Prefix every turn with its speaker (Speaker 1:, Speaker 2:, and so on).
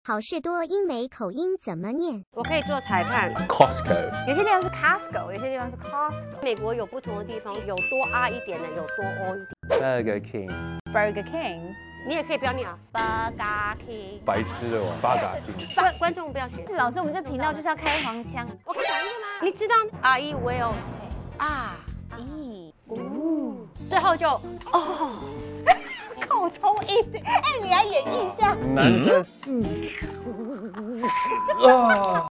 Speaker 1: 好事多英美口音怎么念？
Speaker 2: 我可以做裁判。
Speaker 3: Costco，
Speaker 4: 有些地方是 Costco， 有些地方是 Costco。
Speaker 2: 美国有不同的地方，有多 R 一点的，有多 O 一点。
Speaker 3: Burger King，
Speaker 4: King，
Speaker 2: 你也可以不要念啊
Speaker 4: Burger King。
Speaker 3: 白痴的我，Burger King。
Speaker 2: 观众不要学。
Speaker 4: 老师，我们这频道就是要开黄腔。
Speaker 2: 我可以讲一个吗？你知道 R E will 啊最后就
Speaker 4: 口头音，哎，你来演绎一下。
Speaker 3: 男生